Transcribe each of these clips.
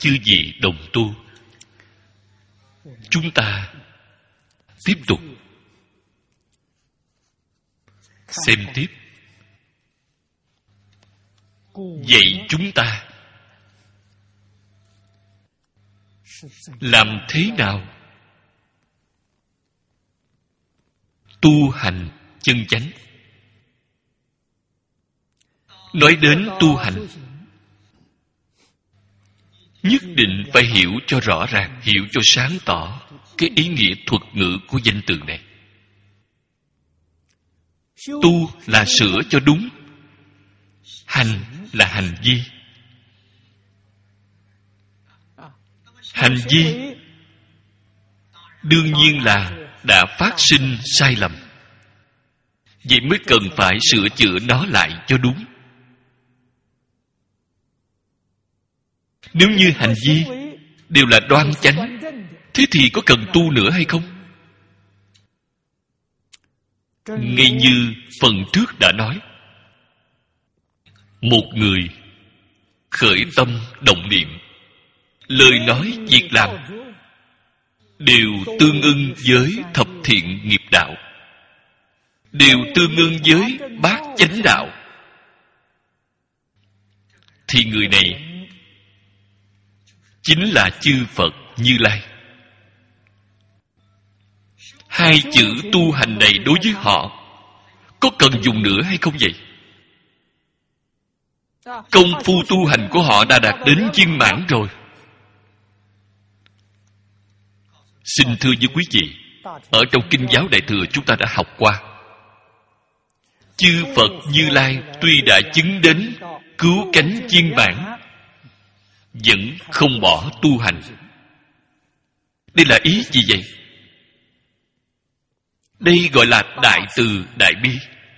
chư vị đồng tu, chúng ta tiếp tục xem tiếp, dạy chúng ta làm thế nào tu hành chân chánh. Nói đến tu hành, nhất định phải hiểu cho rõ ràng, hiểu cho sáng tỏ cái ý nghĩa thuật ngữ của danh từ này. Tu là sửa cho đúng, hành là hành vi. Hành vi đương nhiên là đã phát sinh sai lầm, vậy mới cần phải sửa chữa nó lại cho đúng. Nếu như hành vi đều là đoan chánh, thế thì có cần tu nữa hay không? Ngay như phần trước đã nói, một người khởi tâm động niệm, lời nói việc làm đều tương ưng với thập thiện nghiệp đạo, đều tương ưng với bát chánh đạo, thì người này chính là chư Phật Như Lai. Hai chữ tu hành này đối với họ có cần dùng nữa hay không vậy? Công phu tu hành của họ đã đạt đến viên mãn rồi. Xin thưa với quý vị, ở trong Kinh giáo Đại Thừa chúng ta đã học qua, chư Phật Như Lai tuy đã chứng đến cứu cánh viên mãn, vẫn không bỏ tu hành. Đây là ý gì vậy? Đây gọi là đại từ đại bi.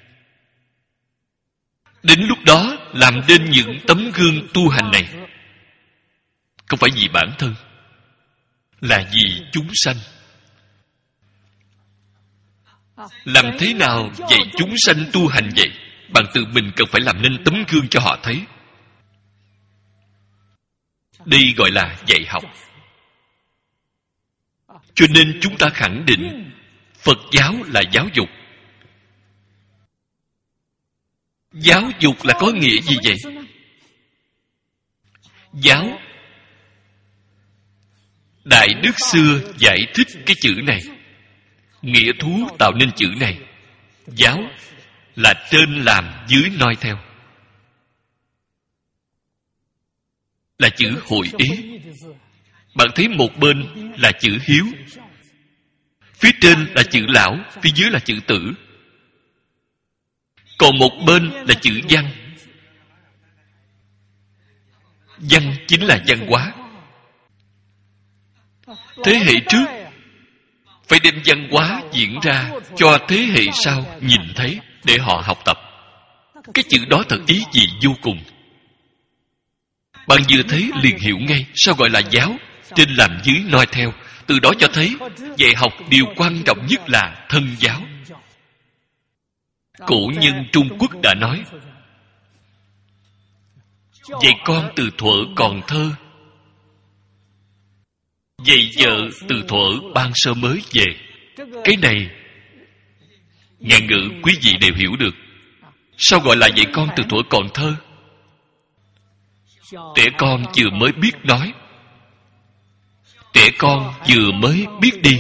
Đến lúc đó làm nên những tấm gương tu hành này, không phải vì bản thân, là vì chúng sanh. Làm thế nào dạy chúng sanh tu hành vậy? Bạn tự mình cần phải làm nên tấm gương cho họ thấy. Đây gọi là dạy học. Cho nên chúng ta khẳng định Phật giáo là giáo dục. Giáo dục là có nghĩa gì vậy? Giáo, Đại Đức xưa giải thích cái chữ này, nghĩa thú tạo nên chữ này. Giáo là trên làm dưới noi theo, là chữ hội ý. Bạn thấy một bên là chữ hiếu, phía trên là chữ lão, phía dưới là chữ tử, còn một bên là chữ văn. Văn chính là văn hóa. Thế hệ trước phải đem văn hóa diễn ra cho thế hệ sau nhìn thấy để họ học tập. Cái chữ đó thật ý gì vô cùng. Bạn vừa thấy liền hiểu ngay sao gọi là giáo, trên làm dưới noi theo. Từ đó cho thấy dạy học điều quan trọng nhất là thân giáo. Cổ nhân Trung Quốc đã nói, dạy con từ thuở còn thơ, dạy vợ từ thuở ban sơ mới về. Cái này ngạn ngữ quý vị đều hiểu được. Sao gọi là dạy con từ thuở còn thơ? Trẻ con vừa mới biết nói, trẻ con vừa mới biết đi.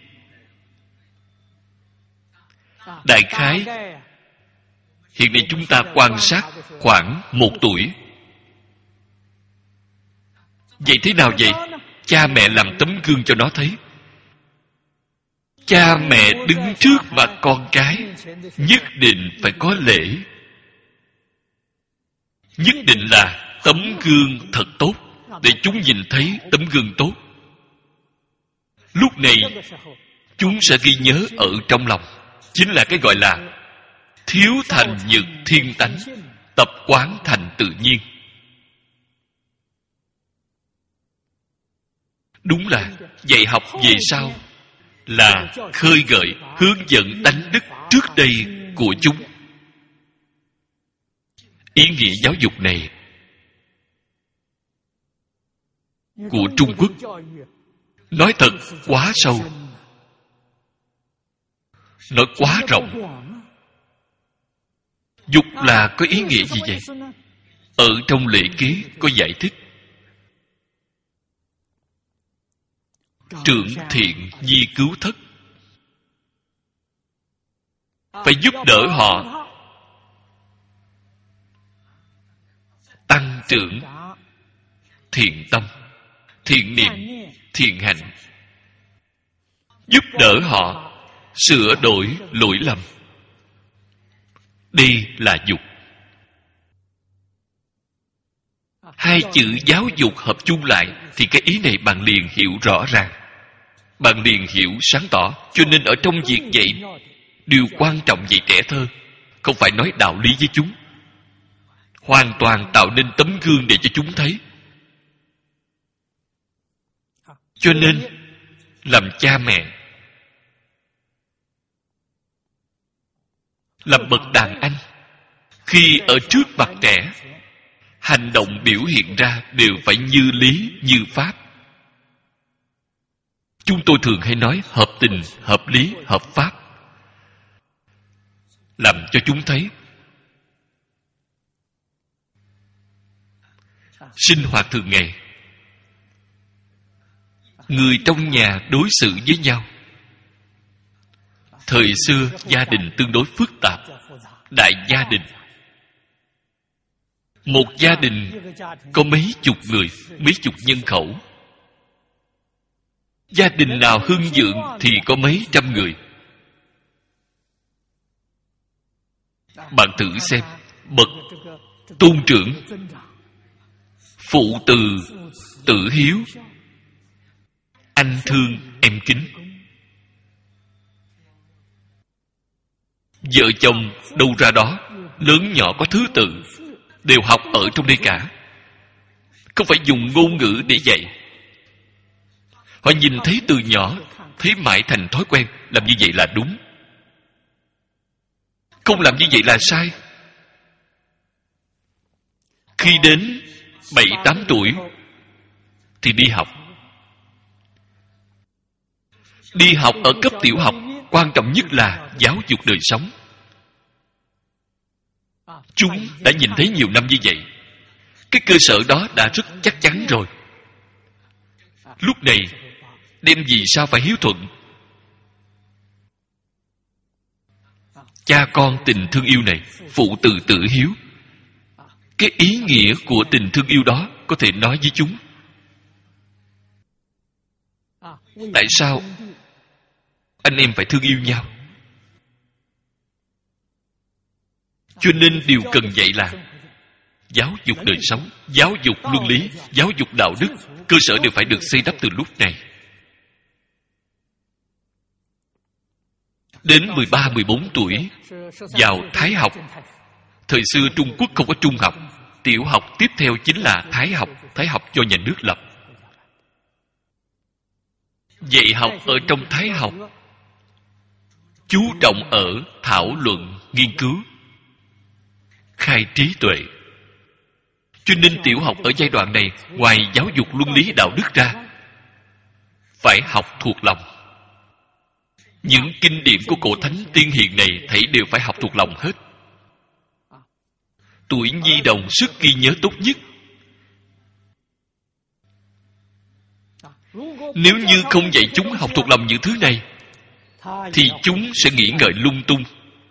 Đại khái hiện nay chúng ta quan sát khoảng 1 tuổi. Vậy thế nào vậy? Cha mẹ làm tấm gương cho nó thấy. Cha mẹ đứng trước mặt con cái, nhất định phải có lễ, nhất định là tấm gương thật tốt, để chúng nhìn thấy tấm gương tốt. Lúc này chúng sẽ ghi nhớ ở trong lòng, chính là cái gọi là thiếu thành nhược thiên tánh, tập quán thành tự nhiên. Đúng là dạy học về sau là khơi gợi, hướng dẫn tánh đức trước đây của chúng. Ý nghĩa giáo dục này của Trung Quốc nói thật quá sâu, nói quá rộng. Dục là có ý nghĩa gì vậy? Ở trong lễ kế có giải thích: trưởng thiện nhi cứu thất. Phải giúp đỡ họ tăng trưởng thiện tâm, thiện niệm, thiện hạnh, giúp đỡ họ sửa đổi lỗi lầm. Đây là dục. Hai chữ giáo dục hợp chung lại thì cái ý này bạn liền hiểu rõ ràng, bạn liền hiểu sáng tỏ. Cho nên ở trong việc dạy, điều quan trọng dạy trẻ thơ không phải nói đạo lý với chúng, hoàn toàn tạo nên tấm gương để cho chúng thấy. Cho nên làm cha mẹ, làm bậc đàn anh, khi ở trước mặt trẻ, hành động biểu hiện ra đều phải như lý như pháp. Chúng tôi thường hay nói hợp tình, hợp lý, hợp pháp, làm cho chúng thấy. Sinh hoạt thường ngày, người trong nhà đối xử với nhau. Thời xưa gia đình tương đối phức tạp, đại gia đình. Một gia đình có mấy chục người, mấy chục nhân khẩu. Gia đình nào hưng vượng thì có mấy trăm người. Bạn thử xem, bậc tôn trưởng, phụ từ, tử hiếu, anh thương em kính. Vợ chồng đâu ra đó, lớn nhỏ có thứ tự, đều học ở trong đây cả. Không phải dùng ngôn ngữ để dạy. Họ nhìn thấy từ nhỏ, thấy mãi thành thói quen. Làm như vậy là đúng, không làm như vậy là sai. Khi đến 7-8 tuổi thì đi học. Đi học ở cấp tiểu học, quan trọng nhất là giáo dục đời sống. Chúng đã nhìn thấy nhiều năm như vậy, cái cơ sở đó đã rất chắc chắn rồi. Lúc này đem vì sao phải hiếu thuận? Cha con tình thương yêu này, phụ từ tử hiếu, cái ý nghĩa của tình thương yêu đó có thể nói với chúng. Tại sao anh em phải thương yêu nhau? Cho nên điều cần dạy là giáo dục đời sống, giáo dục luân lý, giáo dục đạo đức. Cơ sở đều phải được xây đắp từ lúc này. Đến 13-14 tuổi vào Thái học. Thời xưa Trung Quốc không có trung học, tiểu học tiếp theo chính là Thái học. Thái học do nhà nước lập. Dạy học ở trong Thái học chú trọng ở thảo luận, nghiên cứu, khai trí tuệ. Cho nên tiểu học ở giai đoạn này, ngoài giáo dục luân lý đạo đức ra, phải học thuộc lòng. Những kinh điển của cổ thánh tiên hiền này thảy đều phải học thuộc lòng hết. Tuổi nhi đồng sức ghi nhớ tốt nhất. Nếu như không dạy chúng học thuộc lòng những thứ này, thì chúng sẽ nghĩ ngợi lung tung.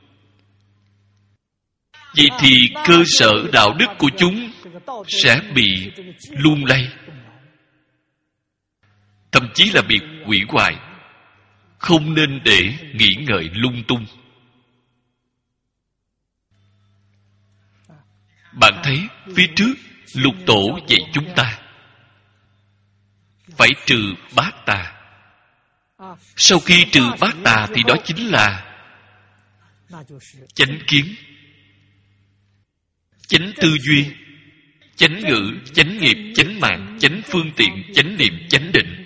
Vậy thì cơ sở đạo đức của chúng sẽ bị lung lay, thậm chí là bị hủy hoại. Không nên để nghĩ ngợi lung tung. Bạn thấy phía trước Lục Tổ dạy chúng ta phải trừ bát tà. Sau khi trừ bát tà thì đó chính là chánh kiến, chánh tư duy, chánh ngữ, chánh nghiệp, chánh mạng, chánh phương tiện, chánh niệm, chánh định.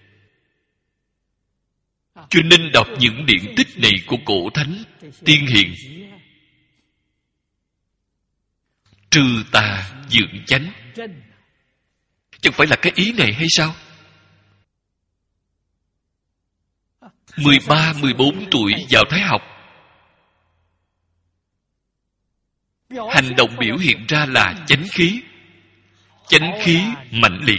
Cho nên đọc những điển tích này của cổ thánh tiên hiền, trừ tà dưỡng chánh. Chẳng phải là cái ý này hay sao? 13, 14 tuổi vào Thái học, hành động biểu hiện ra là chánh khí. Chánh khí mạnh liệt.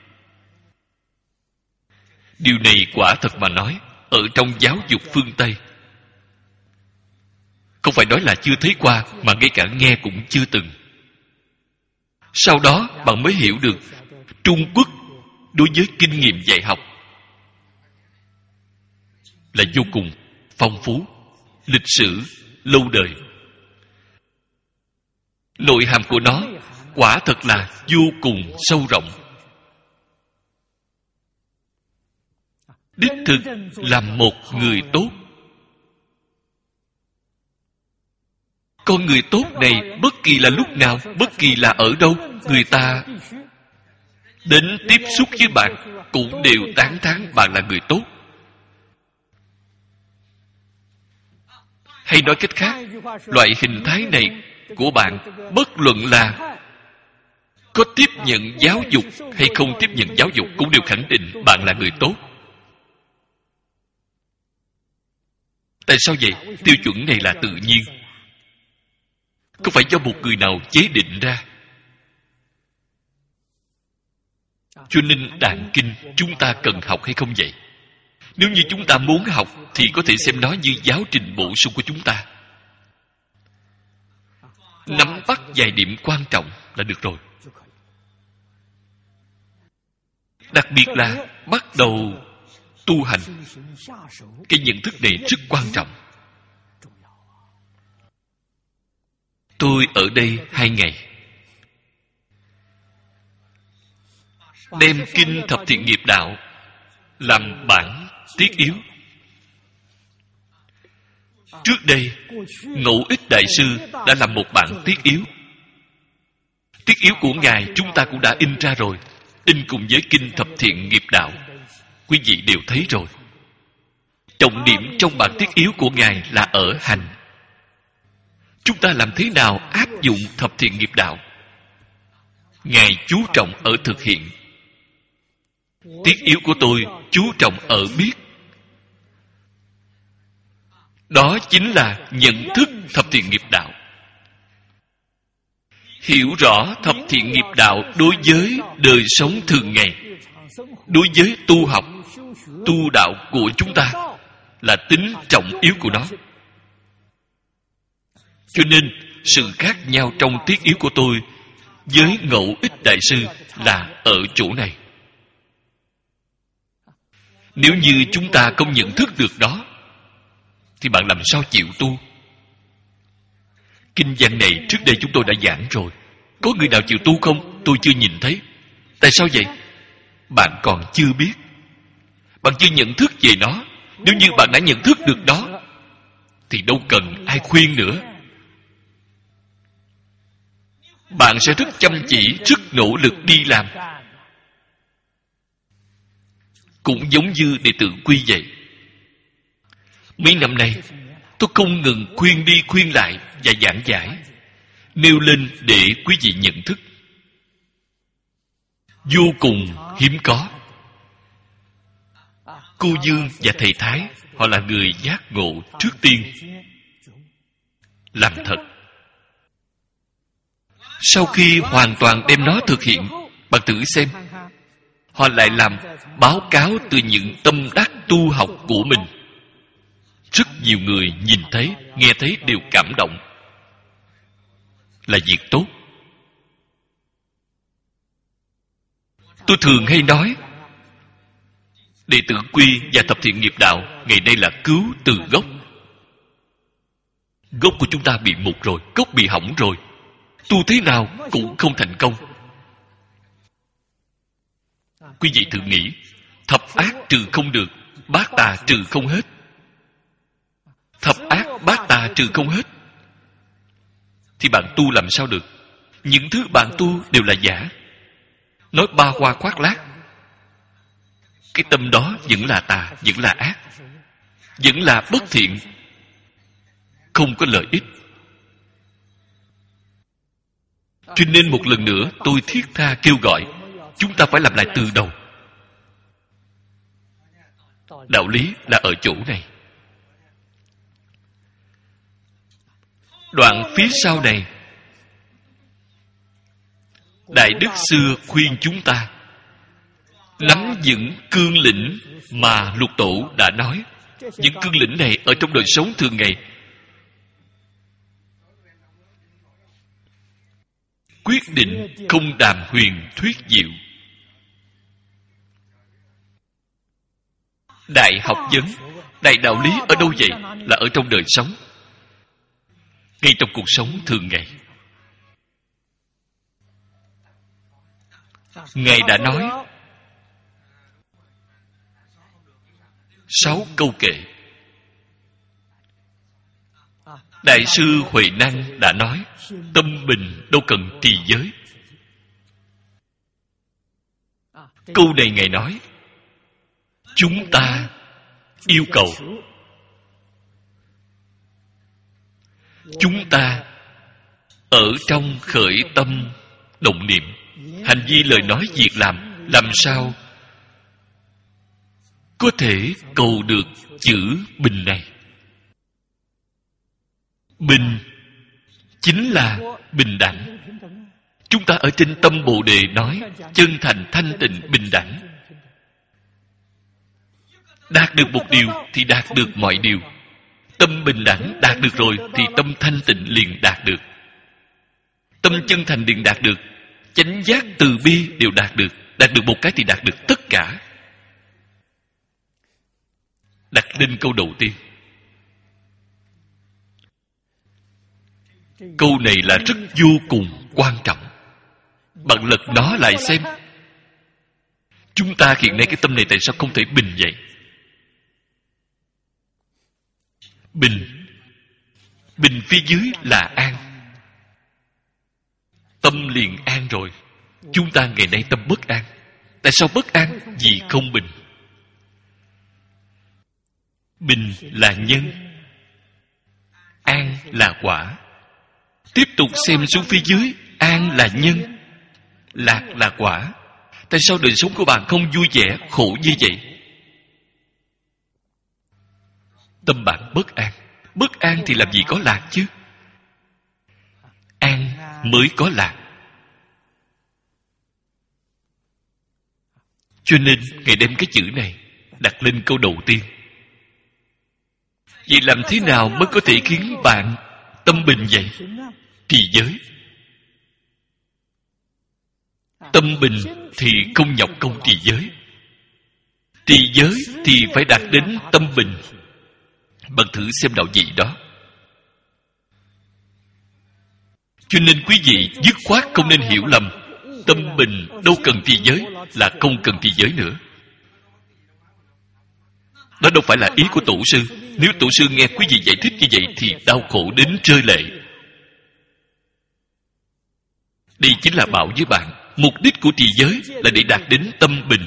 Điều này quả thật mà nói, ở trong giáo dục phương Tây, không phải nói là chưa thấy qua, mà ngay cả nghe cũng chưa từng. Sau đó bạn mới hiểu được Trung Quốc đối với kinh nghiệm dạy học là vô cùng phong phú, lịch sử lâu đời. Nội hàm của nó quả thật là vô cùng sâu rộng. Đích thực là một người tốt. Con người tốt này bất kỳ là lúc nào, bất kỳ là ở đâu, người ta đến tiếp xúc với bạn cũng đều tán thán bạn là người tốt. Hay nói cách khác, loại hình thái này của bạn, bất luận là có tiếp nhận giáo dục hay không tiếp nhận giáo dục, cũng đều khẳng định bạn là người tốt. Tại sao vậy? Tiêu chuẩn này là tự nhiên, không phải do một người nào chế định ra. Cho nên Đàn Kinh chúng ta cần học hay không vậy? Nếu như chúng ta muốn học thì có thể xem nó như giáo trình bổ sung của chúng ta. Nắm bắt vài điểm quan trọng là được rồi. Đặc biệt là bắt đầu tu hành, cái nhận thức này rất quan trọng. Tôi ở đây 2 ngày, đem kinh Thập Thiện Nghiệp Đạo làm bản tiết yếu. Trước đây Ngẫu Ích Đại Sư đã làm một bản tiết yếu. Tiết yếu của Ngài chúng ta cũng đã in ra rồi, in cùng với kinh Thập Thiện Nghiệp Đạo. Quý vị đều thấy rồi. Trọng điểm trong bản tiết yếu của Ngài là ở hành. Chúng ta làm thế nào áp dụng Thập Thiện Nghiệp Đạo? Ngài chú trọng ở thực hiện. Tiết yếu của tôi chú trọng ở biết. Đó chính là nhận thức Thập Thiện Nghiệp Đạo. Hiểu rõ Thập Thiện Nghiệp Đạo đối với đời sống thường ngày, đối với tu học, tu đạo của chúng ta là tính trọng yếu của nó. Cho nên sự khác nhau trong tiết yếu của tôi với Ngẫu Ích Đại Sư là ở chỗ này. Nếu như chúng ta không nhận thức được đó thì bạn làm sao chịu tu? Kinh văn này trước đây chúng tôi đã giảng rồi. Có người nào chịu tu không? Tôi chưa nhìn thấy. Tại sao vậy? Bạn còn chưa biết. Bạn chưa nhận thức về nó. Nếu như bạn đã nhận thức được đó thì đâu cần ai khuyên nữa. Bạn sẽ rất chăm chỉ, rất nỗ lực đi làm. Cũng giống như đệ tử Quy vậy. Mấy năm nay tôi không ngừng khuyên đi khuyên lại và giảng giải, nêu lên để quý vị nhận thức. Vô cùng hiếm có. Cô Dương và thầy Thái, họ là người giác ngộ trước tiên. Làm thật. Sau khi hoàn toàn đem nó thực hiện, bạn thử xem, họ lại làm báo cáo từ những tâm đắc tu học của mình. Rất nhiều người nhìn thấy, nghe thấy đều cảm động. Là việc tốt. Tôi thường hay nói, đệ tử Quy và Thập Thiện Nghiệp Đạo ngày nay là cứu từ gốc. Gốc của chúng ta bị mục rồi, gốc bị hỏng rồi. Tu thế nào cũng không thành công. Quý vị thử nghĩ, thập ác trừ không được, bát tà trừ không hết. Thập ác bát tà trừ không hết thì bạn tu làm sao được? Những thứ bạn tu đều là giả. Nói ba hoa khoác lác, cái tâm đó vẫn là tà, vẫn là ác, vẫn là bất thiện, không có lợi ích. Cho nên một lần nữa tôi thiết tha kêu gọi chúng ta phải làm lại từ đầu. Đạo lý là ở chỗ này. Đoạn phía sau này, Đại Đức xưa khuyên chúng ta nắm vững cương lĩnh mà Lục Tổ đã nói. Những cương lĩnh này ở trong đời sống thường ngày quyết định không đàm huyền thuyết diệu. Đại học vấn, đại đạo lý ở đâu vậy? Là ở trong đời sống, ngay trong cuộc sống thường ngày. Ngài đã nói 6 câu kệ. Đại sư Huệ Năng đã nói tâm bình đâu cần trì giới. Câu này Ngài nói chúng ta yêu cầu, chúng ta ở trong khởi tâm động niệm, hành vi lời nói việc làm sao có thể cầu được chữ bình này. Bình chính là bình đẳng. Chúng ta ở trên tâm Bồ Đề nói chân thành, thanh tịnh, bình đẳng. Đạt được một điều thì đạt được mọi điều. Tâm bình đẳng đạt được rồi thì tâm thanh tịnh liền đạt được. Tâm chân thành liền đạt được. Chánh giác từ bi đều đạt được. Đạt được một cái thì đạt được tất cả. Đặt lên câu đầu tiên. Câu này là rất vô cùng quan trọng. Bạn lật nó lại xem. Chúng ta hiện nay cái tâm này tại sao không thể bình vậy? Bình phía dưới là an. Tâm liền an rồi. Chúng ta ngày nay tâm bất an. Tại sao bất an? Vì không bình. Bình là nhân, an là quả. Tiếp tục xem xuống phía dưới. An là nhân, lạc là quả. Tại sao đời sống của bạn không vui vẻ, khổ như vậy? Tâm bạn bất an. Bất an thì làm gì có lạc chứ? An mới có lạc. Cho nên Ngài đem cái chữ này đặt lên câu đầu tiên. Vậy làm thế nào mới có thể khiến bạn tâm bình vậy? Trì giới. Tâm bình thì không nhọc công trì giới. Trì giới thì phải đạt đến tâm bình. Bạn thử xem đạo vị đó. Cho nên quý vị dứt khoát không nên hiểu lầm. Tâm bình đâu cần trì giới là không cần trì giới nữa. Đó đâu phải là ý của tổ sư. Nếu tổ sư nghe quý vị giải thích như vậy thì đau khổ đến rơi lệ. Đây chính là bảo với bạn, mục đích của trì giới là để đạt đến tâm bình.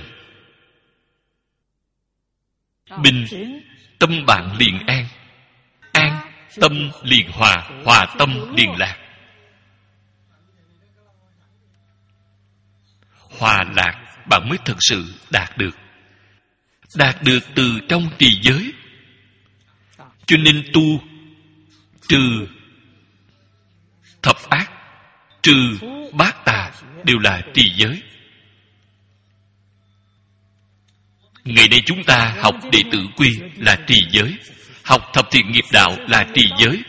Bình, tâm bạn liền an. An, tâm liền hòa. Hòa, tâm liền lạc. Hòa lạc bạn mới thật sự đạt được. Đạt được từ trong trì giới. Cho nên tu trừ thập ác, trừ bát tà đều là trì giới. Ngày nay chúng ta học đệ tử quy là trì giới. Học thập thiện nghiệp đạo là trì giới.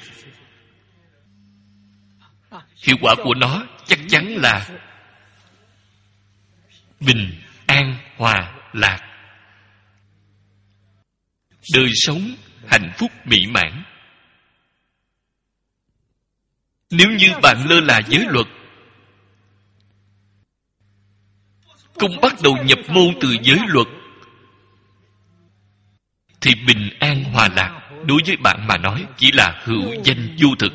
Hiệu quả của nó chắc chắn là bình, an, hòa, lạc. Đời sống hạnh phúc mỹ mãn. Nếu như bạn lơ là giới luật, không bắt đầu nhập môn từ giới luật, thì bình an hòa lạc đối với bạn mà nói chỉ là hữu danh vô thực.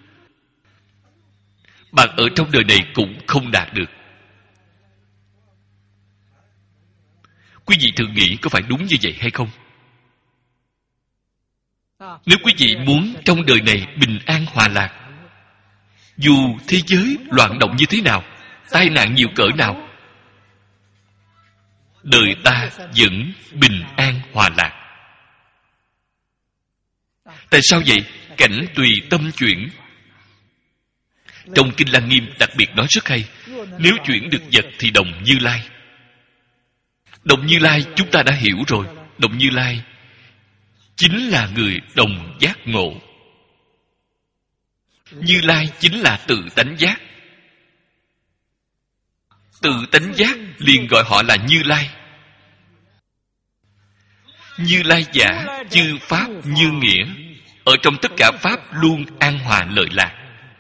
Bạn ở trong đời này cũng không đạt được. Quý vị thử nghĩ có phải đúng như vậy hay không? Nếu quý vị muốn trong đời này bình an hòa lạc, dù thế giới loạn động như thế nào, tai nạn nhiều cỡ nào, đời ta vẫn bình an hòa lạc. Tại sao vậy? Cảnh tùy tâm chuyển. Trong Kinh Lăng Nghiêm đặc biệt nói rất hay. Nếu chuyển được vật thì đồng Như Lai. Đồng Như Lai chúng ta đã hiểu rồi. Đồng Như Lai chính là người đồng giác ngộ. Như Lai chính là tự tánh giác. Tự tánh giác liền gọi họ là Như Lai. Như Lai giả chư pháp như nghĩa. Ở trong tất cả pháp luôn an hòa lợi lạc.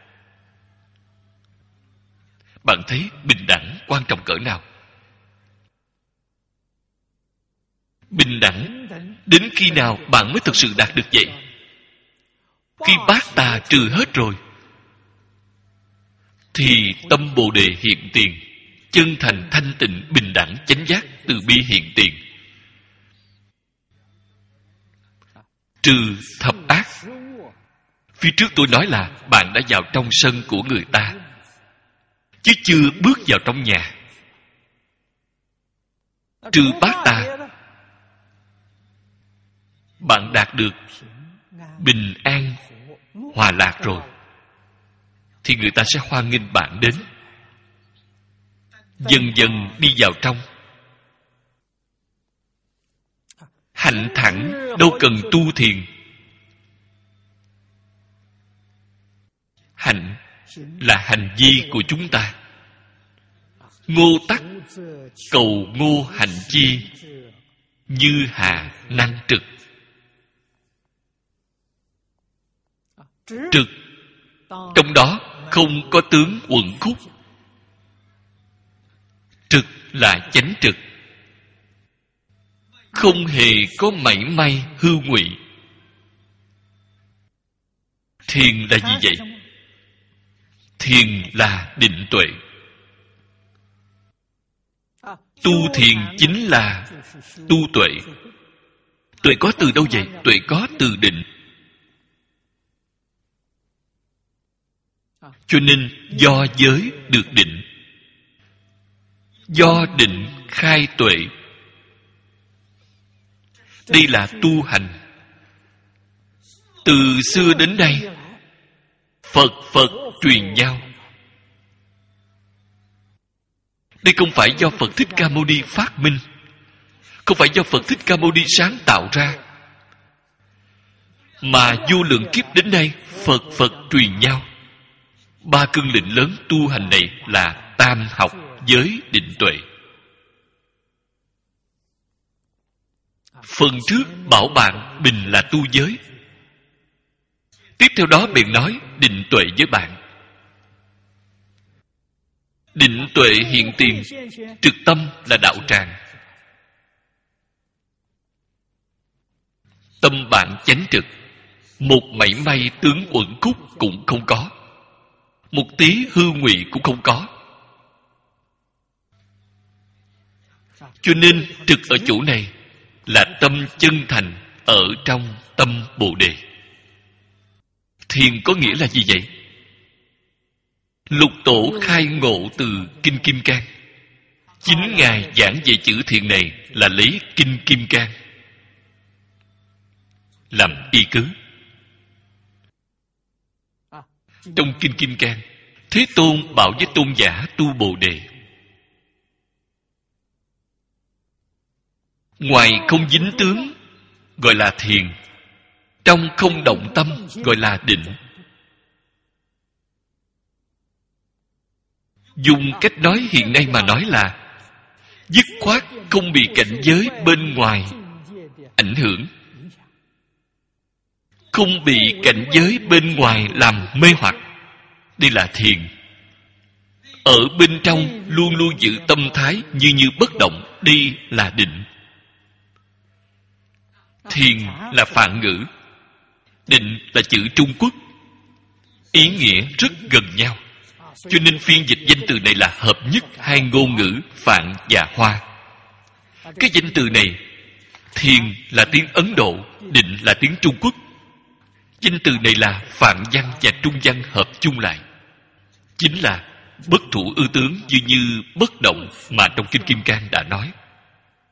Bạn thấy bình đẳng quan trọng cỡ nào? Bình đẳng đến khi nào bạn mới thực sự đạt được vậy? Khi bát tà trừ hết rồi thì tâm Bồ Đề hiện tiền, chân thành thanh tịnh bình đẳng chánh giác từ bi hiện tiền. Trừ thập ác. Phía trước tôi nói là bạn đã vào trong sân của người ta, chứ chưa bước vào trong nhà. Trừ bát tà, bạn đạt được bình an hòa lạc rồi, thì người ta sẽ hoan nghênh bạn đến. Dần dần đi vào trong. Hạnh thẳng đâu cần tu thiền. Hạnh là hành vi của chúng ta. Ngô tắc cầu ngô hành chi, như hà năng trực. Trực trong đó không có tướng uẩn khúc. Trực là chánh trực, không hề có mảy may hư ngụy. Thiền là gì vậy? Thiền là định tuệ. Tu thiền chính là tu tuệ. Tuệ có từ đâu vậy? Tuệ có từ định. Cho nên do giới được định, do định khai tuệ. Đây là tu hành. Từ xưa đến nay, Phật truyền nhau. Đây không phải do Phật Thích Ca Mâu Ni phát minh, không phải do Phật Thích Ca Mâu Ni sáng tạo ra, mà vô lượng kiếp đến nay Phật truyền nhau. Ba cương lĩnh lớn tu hành này là tam học, giới, định, tuệ. Phần trước bảo bạn bình là tu giới. Tiếp theo đó bèn nói định tuệ với bạn. Định tuệ hiện tiền, trực tâm là đạo tràng. Tâm bạn chánh trực, một mảy may tướng uẩn khúc cũng không có, một tí hư ngụy cũng không có. Cho nên trực ở chỗ này là tâm chân thành ở trong tâm Bồ Đề. Thiền có nghĩa là gì vậy? Lục tổ khai ngộ từ Kinh Kim Cang. Chính Ngài giảng về chữ thiền này là lấy Kinh Kim Cang làm y cứ. Trong Kinh Kim Cang, Thế Tôn bảo với tôn giả tu Bồ Đề: ngoài không dính tướng gọi là thiền, trong không động tâm gọi là định. Dùng cách nói hiện nay mà nói là dứt khoát không bị cảnh giới bên ngoài ảnh hưởng, không bị cảnh giới bên ngoài làm mê hoặc. Đây là thiền. Ở bên trong luôn luôn giữ tâm thái như bất động. Đây là định. Thiền là Phạn ngữ, định là chữ Trung Quốc, ý nghĩa rất gần nhau. Cho nên phiên dịch danh từ này là hợp nhất hai ngôn ngữ Phạn và Hoa. Cái danh từ này, thiền là tiếng Ấn Độ, định là tiếng Trung Quốc. Danh từ này là Phạn văn và Trung văn hợp chung lại, chính là bất thủ ư tướng như bất động mà trong Kinh Kim Cang đã nói.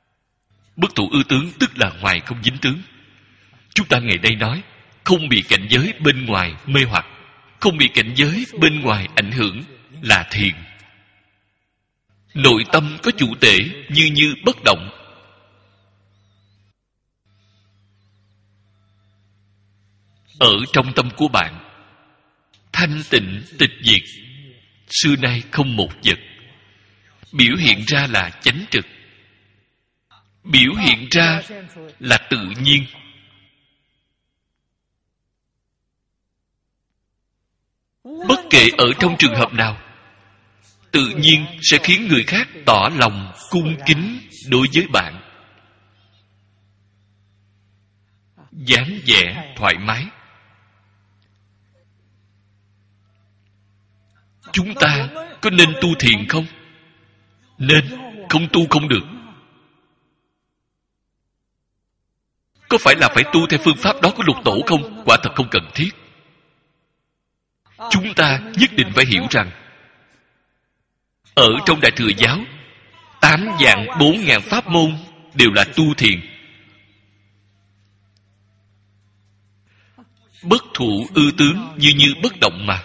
Bất thủ ư tướng tức là ngoài không dính tướng. Chúng ta ngày nay nói không bị cảnh giới bên ngoài mê hoặc, không bị cảnh giới bên ngoài ảnh hưởng là thiền. Nội tâm có chủ tể, như bất động. Ở trong tâm của bạn, thanh tịnh tịch diệt, xưa nay không một vật. Biểu hiện ra là chánh trực, biểu hiện ra là tự nhiên. Bất kể ở trong trường hợp nào, tự nhiên sẽ khiến người khác tỏ lòng cung kính đối với bạn. Dáng vẻ thoải mái. Chúng ta có nên tu thiền không? Nên. Không tu không được. Có phải là phải tu theo phương pháp đó của Lục Tổ không? Quả thật không cần thiết. Chúng ta nhất định phải hiểu rằng ở trong Đại Thừa Giáo 8 vạn 4 ngàn pháp môn đều là tu thiền. Bất thủ ư tướng, như bất động mà.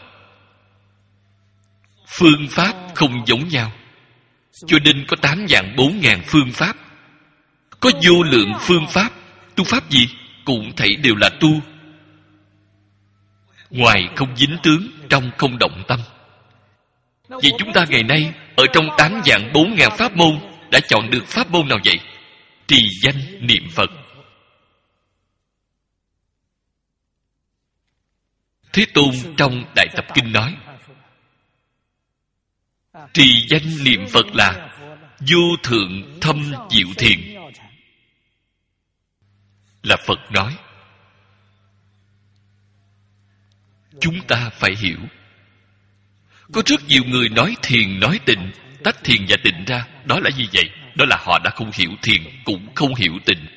Phương pháp không giống nhau, cho nên có 8 vạn 4 ngàn phương pháp. Có vô lượng phương pháp. Tu pháp gì cũng thảy đều là tu ngoài không dính tướng, trong không động tâm. Vậy chúng ta ngày nay ở trong 8 vạn 4 ngàn pháp môn đã chọn được pháp môn nào vậy? Trì danh niệm Phật. Thế Tôn trong Đại Tập Kinh nói, trì danh niệm Phật là vô thượng thâm diệu thiền. Là Phật nói. Chúng ta phải hiểu. Có rất nhiều người nói thiền, nói tịnh, tách thiền và tịnh ra. Đó là gì vậy? Đó là họ đã không hiểu thiền, cũng không hiểu tịnh.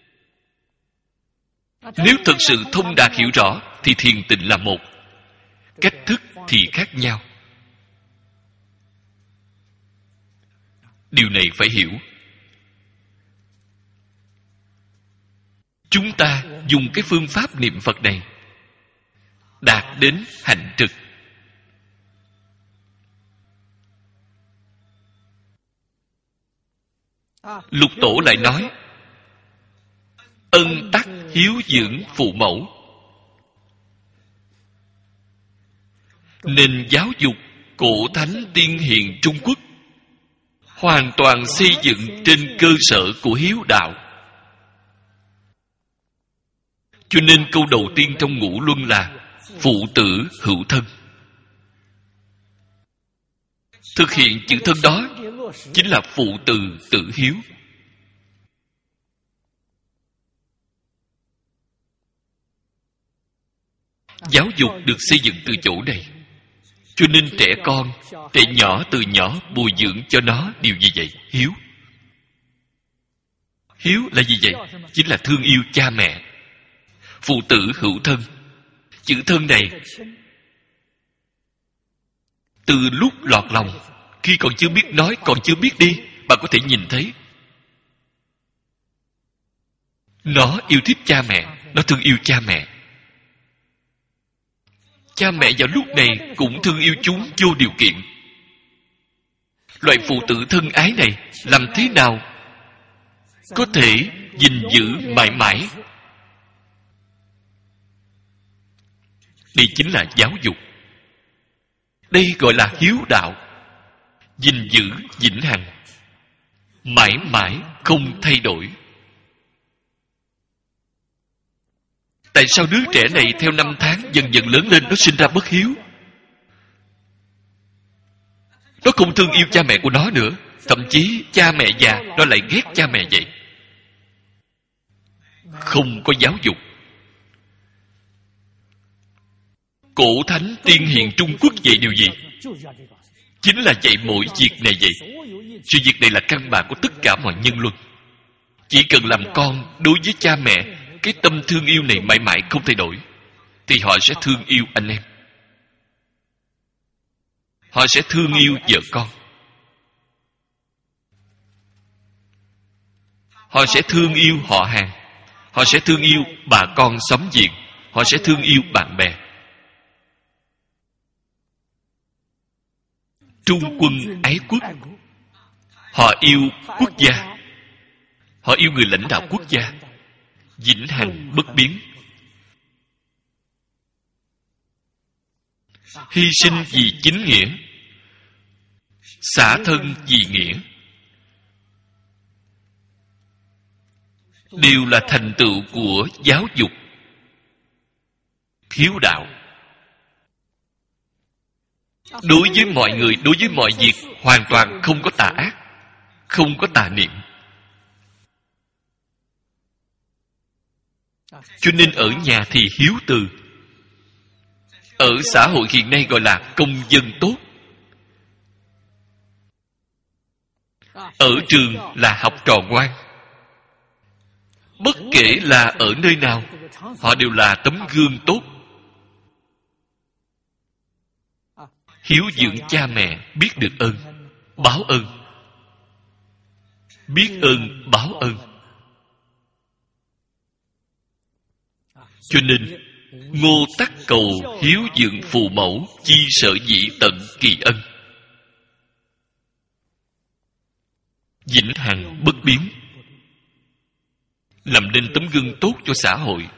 Nếu thật sự thông đạt hiểu rõ thì thiền tịnh là một, cách thức thì khác nhau. Điều này phải hiểu. Chúng ta dùng cái phương pháp niệm Phật này đạt đến hạnh trực. Lục Tổ lại nói, ân tắc hiếu dưỡng phụ mẫu. Nền giáo dục cổ thánh tiên hiền Trung Quốc hoàn toàn xây dựng trên cơ sở của hiếu đạo. Cho nên câu đầu tiên trong Ngũ Luân là phụ tử hữu thân. Thực hiện chữ thân đó chính là phụ tử tử hiếu. Giáo dục được xây dựng từ chỗ này. Cho nên trẻ con, trẻ nhỏ từ nhỏ bồi dưỡng cho nó điều gì vậy? Hiếu. Hiếu là gì vậy? Chính là thương yêu cha mẹ. Phụ tử hữu thân. Chữ thân này từ lúc lọt lòng, khi còn chưa biết nói, còn chưa biết đi, bạn có thể nhìn thấy nó yêu thích cha mẹ, nó thương yêu cha mẹ. Cha mẹ vào lúc này cũng thương yêu chúng vô điều kiện. Loại phụ tử thân ái này làm thế nào có thể gìn giữ mãi mãi? Đây chính là giáo dục. Đây gọi là hiếu đạo. Gìn giữ vĩnh hằng, mãi mãi không thay đổi. Tại sao đứa trẻ này theo năm tháng dần dần lớn lên nó sinh ra bất hiếu? Nó không thương yêu cha mẹ của nó nữa. Thậm chí cha mẹ già nó lại ghét cha mẹ vậy. Không có giáo dục. Cổ thánh tiên hiền Trung Quốc dạy điều gì? Chính là dạy mỗi việc này vậy. Sự việc này là căn bản của tất cả mọi nhân luân. Chỉ cần làm con đối với cha mẹ, cái tâm thương yêu này mãi mãi không thay đổi, thì họ sẽ thương yêu anh em, họ sẽ thương yêu vợ con. Họ sẽ thương yêu họ hàng. Họ sẽ thương yêu bà con xóm giềng. Họ sẽ thương yêu bạn bè. Trung quân ái quốc. Họ yêu quốc gia. Họ yêu người lãnh đạo quốc gia. Vĩnh hằng bất biến. Hy sinh vì chính nghĩa, xả thân vì nghĩa, đều là thành tựu của giáo dục hiếu đạo. Đối với mọi người, đối với mọi việc, hoàn toàn không có tà ác, không có tà niệm. Cho nên ở nhà thì hiếu từ. Ở xã hội hiện nay gọi là công dân tốt. Ở trường là học trò ngoan. Bất kể là ở nơi nào, họ đều là tấm gương tốt. Hiếu dưỡng cha mẹ, biết được ơn, báo ơn. Biết ơn, báo ơn. Cho nên Ngô Tắc Cầu hiếu dưỡng phụ mẫu, chi sở dĩ tận kỳ ân. Vĩnh hằng bất biến, làm nên tấm gương tốt cho xã hội.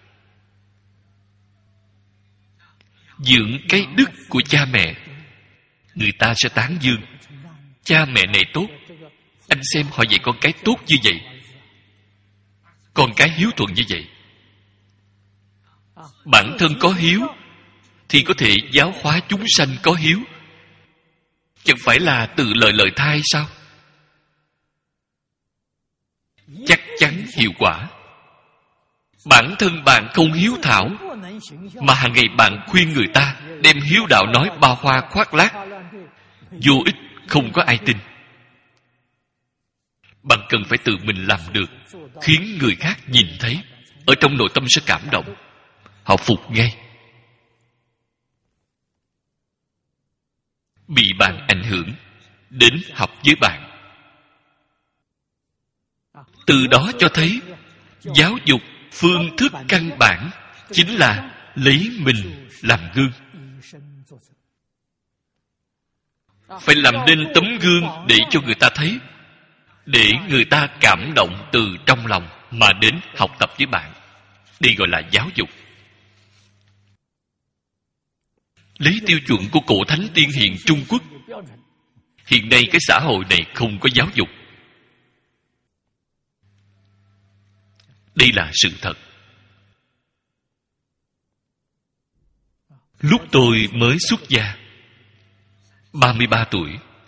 Dưỡng cái đức của cha mẹ, người ta sẽ tán dương. Cha mẹ này tốt, anh xem họ dạy con cái tốt như vậy, con cái hiếu thuận như vậy. Bản thân có hiếu thì có thể giáo hóa chúng sanh có hiếu. Chẳng phải là tự lời thai sao? Chắc chắn hiệu quả. Bản thân bạn không hiếu thảo, mà hàng ngày bạn khuyên người ta, đem hiếu đạo nói bao hoa khoác lác, vô ích, không có ai tin. Bạn cần phải tự mình làm được, khiến người khác nhìn thấy, ở trong nội tâm sẽ cảm động, họ phục ngay. Bị bạn ảnh hưởng, đến học với bạn. Từ đó cho thấy giáo dục phương thức căn bản chính là lấy mình làm gương. Phải làm nên tấm gương để cho người ta thấy, để người ta cảm động từ trong lòng mà đến học tập với bạn. Đây gọi là giáo dục. Lấy tiêu chuẩn của cổ thánh tiên hiền Trung Quốc, hiện nay cái xã hội này không có giáo dục. Đây là sự thật. Lúc tôi mới xuất gia, 33 tuổi,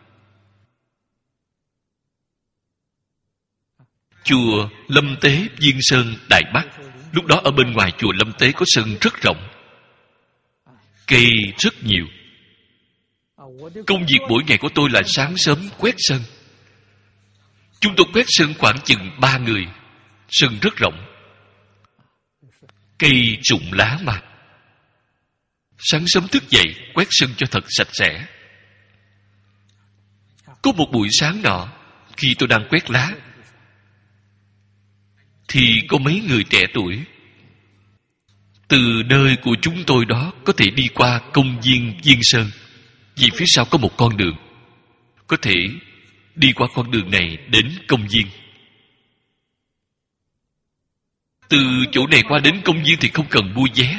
chùa Lâm Tế Viên Sơn, Đài Bắc. Lúc đó ở bên ngoài chùa Lâm Tế có sân rất rộng, cây rất nhiều. Công việc mỗi ngày của tôi là sáng sớm quét sân. Chúng tôi quét sân khoảng chừng 3 người. Sân rất rộng, cây rụng lá mà. Sáng sớm thức dậy quét sân cho thật sạch sẽ. Có một buổi sáng nọ, khi tôi đang quét lá, thì có mấy người trẻ tuổi từ nơi của chúng tôi đó có thể đi qua công viên Viên Sơn, vì phía sau có một con đường, có thể đi qua con đường này đến công viên. Từ chỗ này qua đến công viên thì không cần mua vé.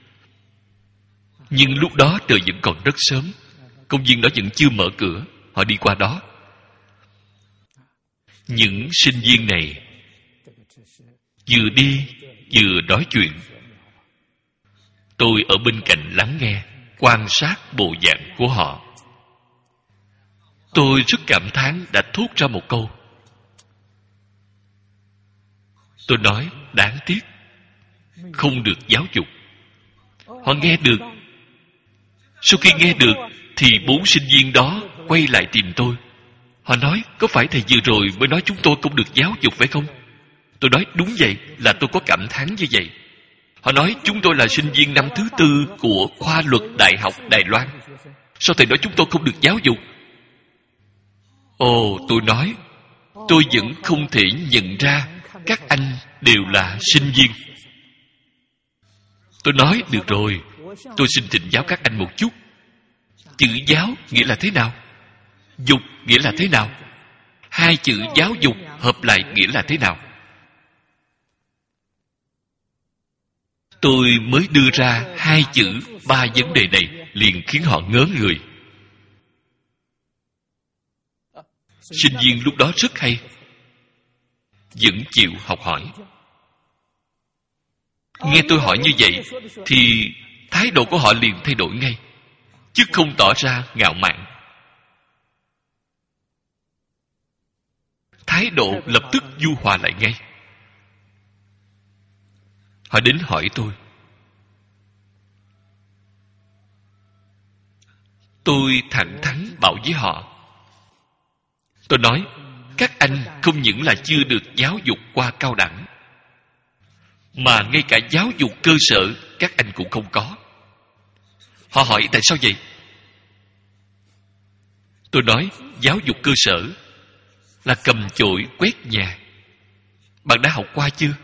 Nhưng lúc đó trời vẫn còn rất sớm, công viên đó vẫn chưa mở cửa. Họ đi qua đó. Những sinh viên này vừa đi vừa nói chuyện. Tôi ở bên cạnh lắng nghe, quan sát bộ dạng của họ. Tôi rất cảm thán, đã thốt ra một câu. Tôi nói, đáng tiếc, không được giáo dục. Họ nghe được. Sau khi nghe được, thì 4 sinh viên đó quay lại tìm tôi. Họ nói, có phải thầy vừa rồi mới nói chúng tôi không được giáo dục phải không? Tôi nói, đúng vậy, là tôi có cảm thán như vậy. Họ nói, chúng tôi là sinh viên năm thứ 4 của khoa luật Đại học Đài Loan. Sao thầy nói chúng tôi không được giáo dục? Ồ, tôi nói, tôi vẫn không thể nhận ra các anh đều là sinh viên. Tôi nói, được rồi, tôi xin thỉnh giáo các anh một chút. Chữ giáo nghĩa là thế nào? Dục nghĩa là thế nào? Hai chữ giáo dục hợp lại nghĩa là thế nào? Tôi mới đưa ra hai chữ, ba vấn đề này liền khiến họ ngớ người. Sinh viên lúc đó rất hay, vẫn chịu học hỏi. Nghe tôi hỏi như vậy thì thái độ của họ liền thay đổi ngay, chứ không tỏ ra ngạo mạn. Thái độ lập tức nhu hòa lại ngay. Họ đến hỏi tôi thẳng thắn bảo với họ. Tôi nói, các anh không những là chưa được giáo dục qua cao đẳng, mà ngay cả giáo dục cơ sở các anh cũng không có. Họ hỏi tại sao vậy? Tôi nói, giáo dục cơ sở là cầm chổi quét nhà. Bạn đã học qua chưa?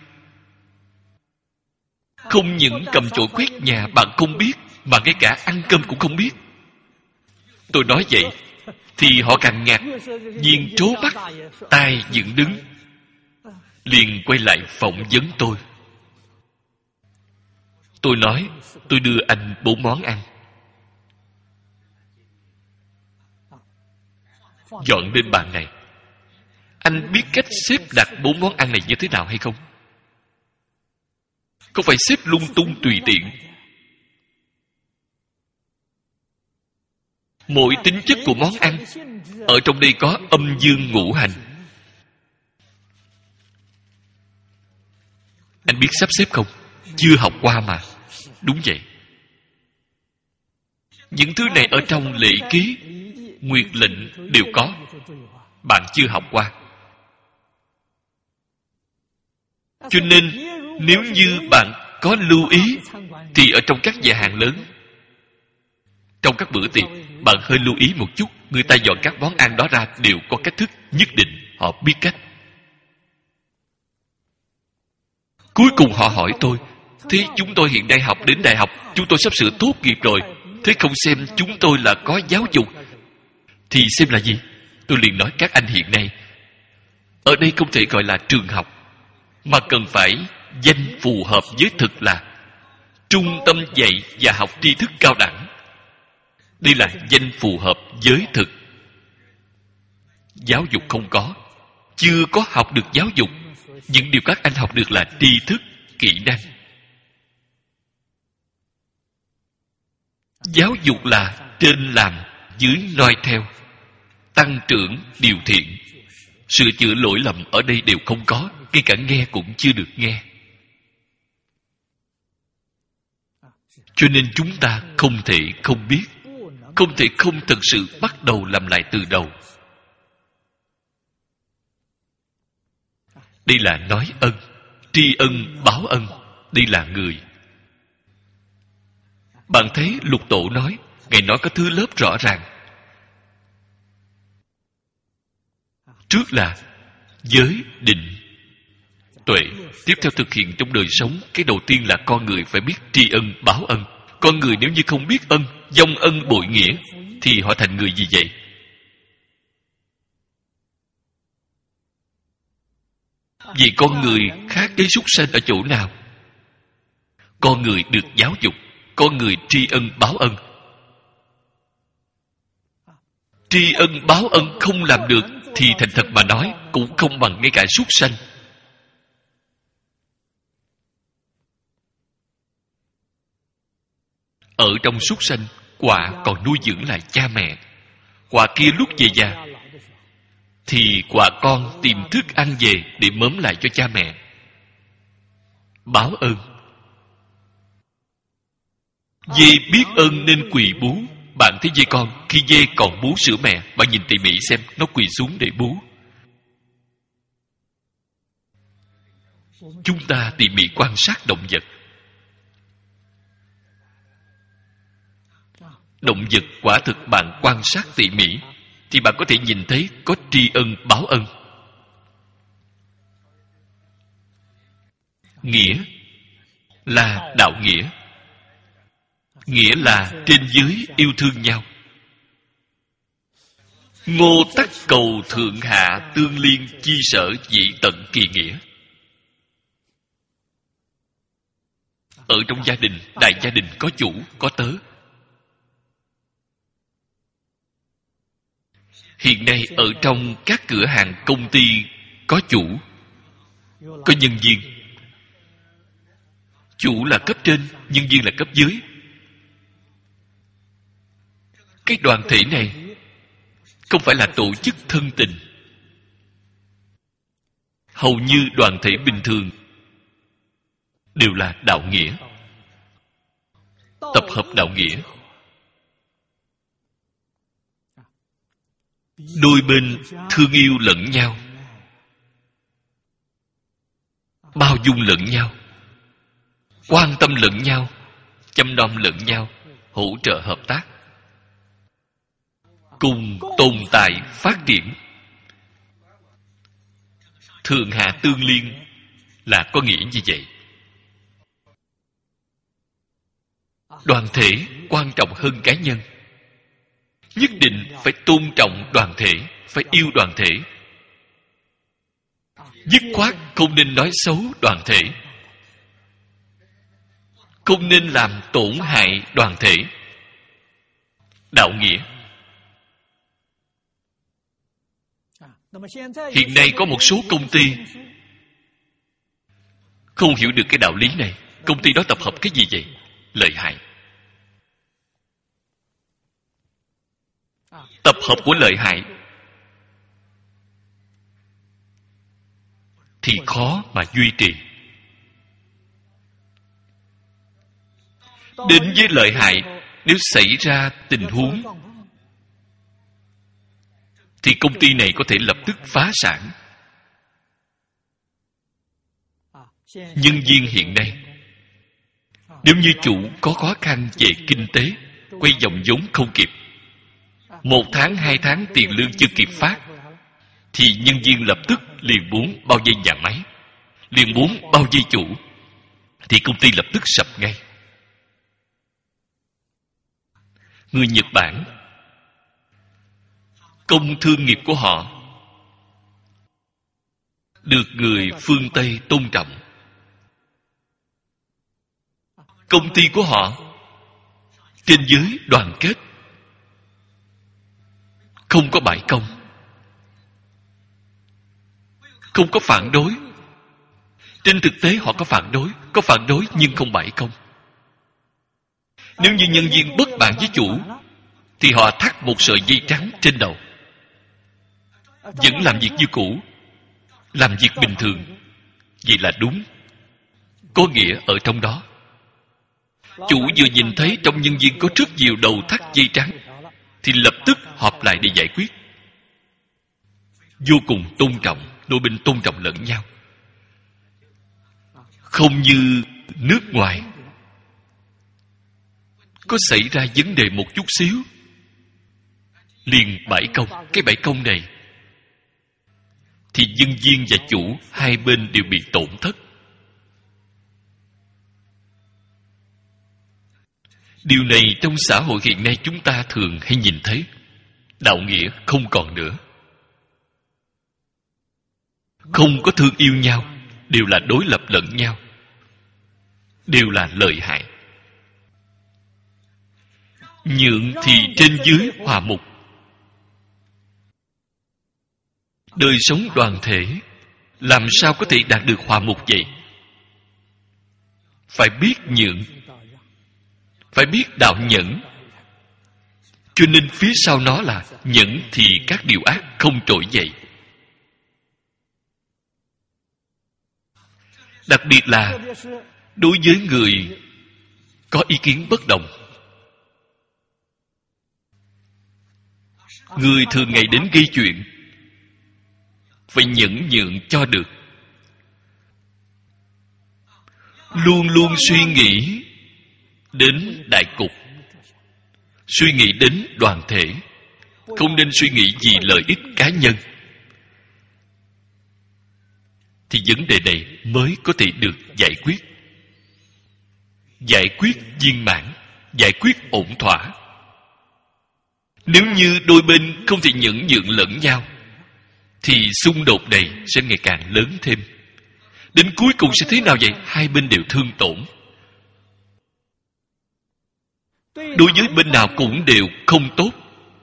Không những cầm chổi quét nhà bạn không biết, mà ngay cả ăn cơm cũng không biết. Tôi nói vậy thì họ càng ngạc nhiên, trố mắt, tai dựng đứng, liền quay lại phỏng vấn tôi. Tôi nói, tôi đưa anh 4 món ăn. Dọn lên bàn này. Anh biết cách xếp đặt 4 món ăn này như thế nào hay không? Không phải xếp lung tung tùy tiện. Mỗi tính chất của món ăn, ở trong đây có âm dương ngũ hành. Anh biết sắp xếp không? Chưa học qua mà. Đúng vậy. Những thứ này ở trong lễ ký, nguyệt lệnh đều có. Bạn chưa học qua. Cho nên nếu như bạn có lưu ý, thì ở trong các nhà hàng lớn, trong các bữa tiệc, bạn hơi lưu ý một chút. Người ta dọn các món ăn đó ra đều có cách thức nhất định. Họ biết cách. Cuối cùng họ hỏi tôi, thế chúng tôi hiện nay học đến đại học, chúng tôi sắp sửa tốt nghiệp rồi, thế không xem chúng tôi là có giáo dục thì xem là gì? Tôi liền nói, các anh hiện nay ở đây không thể gọi là trường học, mà cần phải danh phù hợp với thực là trung tâm dạy và học tri thức cao đẳng. Đây là danh phù hợp với thực. Giáo dục không có, chưa có học được giáo dục. Những điều các anh học được là tri thức, kỹ năng. Giáo dục là trên làm, dưới noi theo, tăng trưởng, điều thiện. Sửa chữa lỗi lầm ở đây đều không có, ngay cả nghe cũng chưa được nghe. Cho nên chúng ta không thể không biết, không thể không thực sự bắt đầu làm lại từ đầu. Đây là nói ân, tri ân báo ân. Đây là người. Bạn thấy Lục Tổ nói, Ngài nói có thứ lớp rõ ràng. Trước là giới, định, tuệ. Tiếp theo thực hiện trong đời sống. Cái đầu tiên là con người phải biết tri ân báo ân. Con người nếu như không biết ân, vong ân bội nghĩa, thì họ thành người gì vậy? Vì con người khác với súc sanh ở chỗ nào? Con người được giáo dục, con người tri ân báo ân. Tri ân báo ân không làm được thì thành thật mà nói cũng không bằng ngay cả súc sanh. Ở trong súc sanh, quạ còn nuôi dưỡng lại cha mẹ. Quạ kia lúc về già thì quạ con tìm thức ăn về để mớm lại cho cha mẹ. Báo ơn. Dê biết ơn nên quỳ bú. Bạn thấy dê con, khi dê còn bú sữa mẹ, bạn nhìn tỉ mỉ xem, nó quỳ xuống để bú. Chúng ta tỉ mỉ quan sát động vật. Động vật quả thực bạn quan sát tỉ mỉ thì bạn có thể nhìn thấy có tri ân báo ân. Nghĩa là đạo nghĩa. Nghĩa là trên dưới yêu thương nhau. Ngô tắc cầu thượng hạ tương liên chi sở dị tận kỳ nghĩa. Ở trong gia đình, đại gia đình có chủ, có tớ. Hiện nay ở trong các cửa hàng công ty có chủ, có nhân viên. Chủ là cấp trên, nhân viên là cấp dưới. Cái đoàn thể này không phải là tổ chức thân tình. Hầu như đoàn thể bình thường đều là đạo nghĩa, tập hợp đạo nghĩa. Đôi bên thương yêu lẫn nhau, bao dung lẫn nhau, quan tâm lẫn nhau, chăm nom lẫn nhau, hỗ trợ hợp tác, cùng tồn tại phát triển. Thượng hạ tương liên là có nghĩa như vậy. Đoàn thể quan trọng hơn cá nhân. Nhất định phải tôn trọng đoàn thể, phải yêu đoàn thể. Dứt khoát không nên nói xấu đoàn thể, không nên làm tổn hại đoàn thể. Đạo nghĩa. Hiện nay có một số công ty không hiểu được cái đạo lý này. Công ty đó tập hợp cái gì vậy? Lợi hại. Tập hợp của lợi hại thì khó mà duy trì. Đến với lợi hại, nếu xảy ra tình huống thì công ty này có thể lập tức phá sản. Nhân viên hiện nay, nếu như chủ có khó khăn về kinh tế, quay vòng vốn không kịp, 1 tháng, 2 tháng tiền lương chưa kịp phát, thì nhân viên lập tức liền muốn bao dây nhà máy, liền muốn bao dây chủ, thì công ty lập tức sập ngay. Người Nhật Bản, công thương nghiệp của họ được người phương Tây tôn trọng. Công ty của họ trên dưới đoàn kết, không có bãi công, không có phản đối. Trên thực tế họ có phản đối nhưng không bãi công. Nếu như nhân viên bất mãn với chủ thì họ thắt một sợi dây trắng trên đầu, vẫn làm việc như cũ, làm việc bình thường. Vậy là đúng, có nghĩa ở trong đó. Chủ vừa nhìn thấy trong nhân viên có rất nhiều đầu thắt dây trắng thì lập tức họp lại để giải quyết. Vô cùng tôn trọng, đôi bên tôn trọng lẫn nhau. Không như nước ngoài, có xảy ra vấn đề một chút xíu liền bãi công. Cái bãi công này thì nhân viên và chủ hai bên đều bị tổn thất. Điều này trong xã hội hiện nay chúng ta thường hay nhìn thấy. Đạo nghĩa không còn nữa, không có thương yêu nhau, đều là đối lập lẫn nhau, đều là lợi hại. Nhượng thì trên dưới hòa mục. Đời sống đoàn thể làm sao có thể đạt được hòa mục vậy? Phải biết nhượng, phải biết đạo nhẫn. Cho nên phía sau nó là nhẫn thì các điều ác không trỗi dậy. Đặc biệt là đối với người có ý kiến bất đồng. Người thường ngày đến gây chuyện, phải nhẫn nhượng cho được. Luôn luôn suy nghĩ đến đại cục, suy nghĩ đến đoàn thể, không nên suy nghĩ vì lợi ích cá nhân. thì vấn đề này mới có thể được giải quyết. Giải quyết viên mãn, giải quyết ổn thỏa. Nếu như đôi bên không thể nhẫn nhượng lẫn nhau, thì xung đột này sẽ ngày càng lớn thêm. Đến cuối cùng sẽ thế nào vậy? Hai bên đều thương tổn. Đối với bên nào cũng đều không tốt.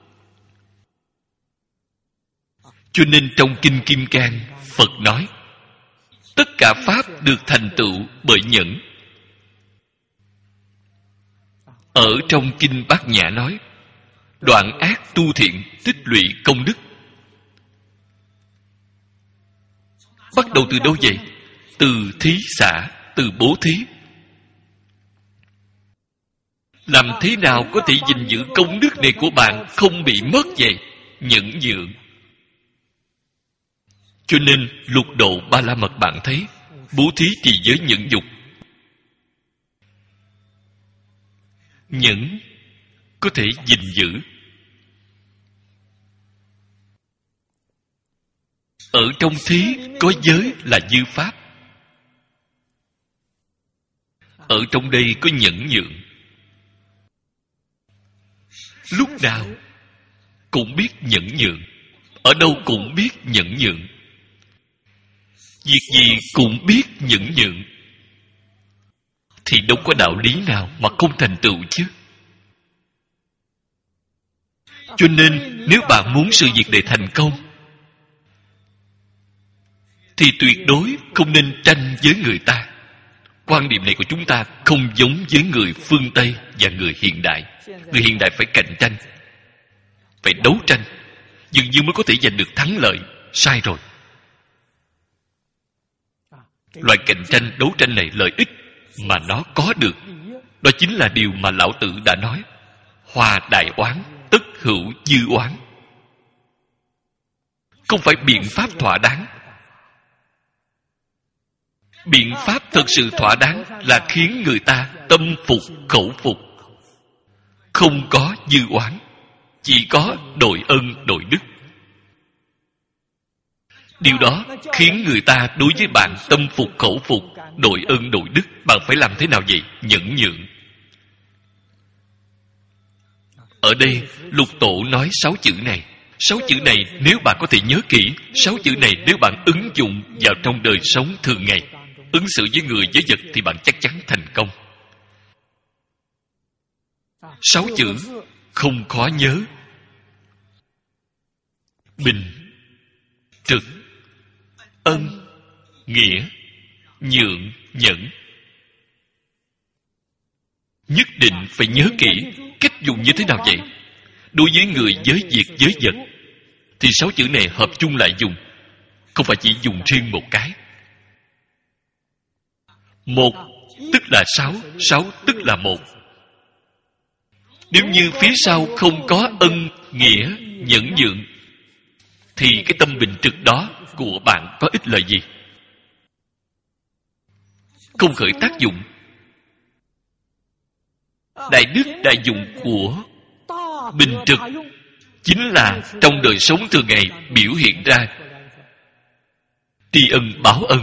Cho nên trong Kinh Kim Cang, Phật nói tất cả Pháp được thành tựu bởi nhẫn. Ở trong Kinh Bát Nhã nói đoạn ác tu thiện, tích lũy công đức. Bắt đầu từ đâu vậy? Từ thí xả, từ bố thí. Làm thế nào có thể gìn giữ công đức này của bạn không bị mất vậy? Nhẫn nhượng. Cho nên Lục Độ Ba La Mật bạn thấy, bố thí trì giới nhẫn dục. Nhẫn có thể gìn giữ. Ở trong thí có giới là dư pháp. Ở trong đây có nhẫn nhượng. Lúc nào cũng biết nhẫn nhượng, ở đâu cũng biết nhẫn nhượng, việc gì cũng biết nhẫn nhượng, thì đâu có đạo lý nào mà không thành tựu chứ. Cho nên nếu bạn muốn sự việc này thành công thì tuyệt đối không nên tranh với người ta. Quan điểm này của chúng ta không giống với người phương Tây và người hiện đại. Người hiện đại phải cạnh tranh, phải đấu tranh, dường như mới có thể giành được thắng lợi. Sai rồi. Loại cạnh tranh, đấu tranh này lợi ích mà nó có được, đó chính là điều mà Lão Tử đã nói: hòa đại oán, tất hữu dư oán. Không phải biện pháp thỏa đáng. Biện pháp thật sự thỏa đáng là khiến người ta tâm phục khẩu phục, không có dư oán, chỉ có đội ân đội đức. Điều đó khiến người ta đối với bạn tâm phục khẩu phục, đội ân đội đức. Bạn phải làm thế nào vậy? Nhẫn nhượng. Ở đây Lục Tổ nói 6 chữ này. 6 chữ này nếu bạn có thể nhớ kỹ, 6 chữ này nếu bạn ứng dụng vào trong đời sống thường ngày, ứng xử với người với vật, thì bạn chắc chắn thành công. 6 chữ không khó nhớ: bình, trực, ân, nghĩa, nhượng, nhẫn. Nhất định phải nhớ kỹ. Cách dùng như thế nào vậy? Đối với người, với việc, với vật, thì 6 chữ này hợp chung lại dùng, không phải chỉ dùng riêng một cái. Một tức là 6, 6 tức là một. Nếu như phía sau không có ân, nghĩa, nhẫn nhượng, thì cái tâm bình trực đó của bạn có ích lợi gì? Không khởi tác dụng. Đại đức đại dụng của bình trực chính là trong đời sống thường ngày biểu hiện ra tri ân báo ân.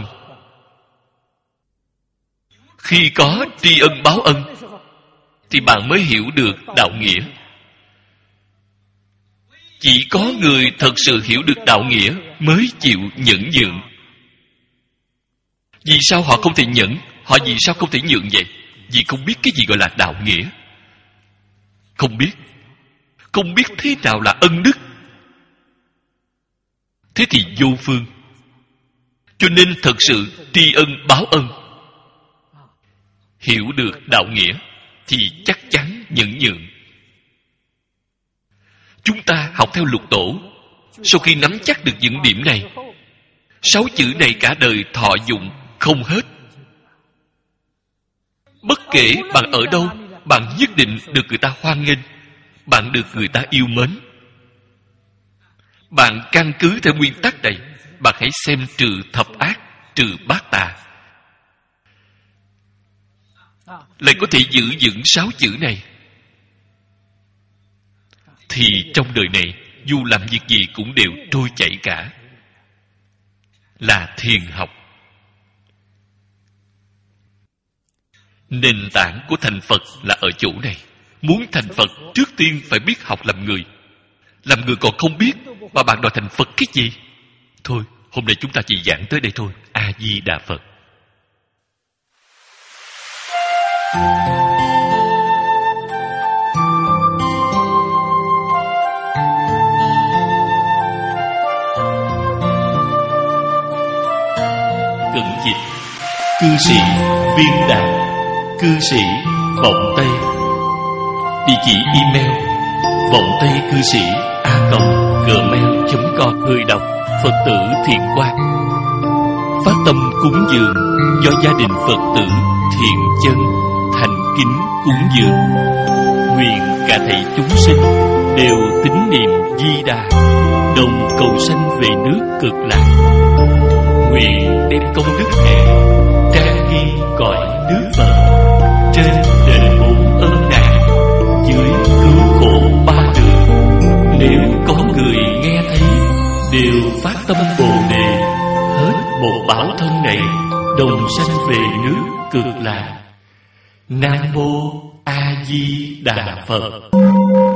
Khi có tri ân báo ân thì bạn mới hiểu được đạo nghĩa. Chỉ có người thật sự hiểu được đạo nghĩa mới chịu nhẫn nhượng. Vì sao họ không thể nhẫn? Họ vì sao không thể nhượng vậy? Vì không biết cái gì gọi là đạo nghĩa. Không biết. Không biết thế nào là ân đức. Thế thì vô phương. Cho nên thật sự tri ân báo ân, hiểu được đạo nghĩa thì chắc chắn nhẫn nhượng. Chúng ta học theo Lục Tổ, sau khi nắm chắc được những điểm này, 6 chữ này cả đời thọ dụng không hết. Bất kể bạn ở đâu, bạn nhất định được người ta hoan nghênh, bạn được người ta yêu mến. Bạn căn cứ theo nguyên tắc này, bạn hãy xem trừ thập ác, trừ bát tà, lại có thể giữ vững 6 chữ này, thì trong đời này dù làm việc gì cũng đều trôi chảy cả. Là thiền học, Nền tảng của thành Phật là ở chỗ này. Muốn thành Phật, trước tiên phải biết học làm người. Làm người còn không biết, mà bạn đòi thành Phật cái gì? Thôi, hôm nay chúng ta chỉ giảng tới đây thôi. A-di-đà Phật. Cận dịch. Cư sĩ Viên Đạt, cư sĩ Vọng Tây. Địa chỉ email vọng tây cư sĩ @gmail.com. Người đọc Phật tử Thiện Quang. Phát tâm cúng dường do gia đình Phật tử Thiện Chân thành kính cúng dường. Nguyện cả thảy chúng sinh đều tín niệm Di Đà, đồng cầu sanh về nước Cực Lạc. Nguyện đem công đức này trang ghi cõi nước Phật, trên đền bốn ơn nạn, dưới cứu khổ ba đường. Nếu có người nghe thấy đều phát tâm Bồ Đề, hết một báo thân này đồng sanh về nước Cực Lạc. Nam mô A Di Đà Phật.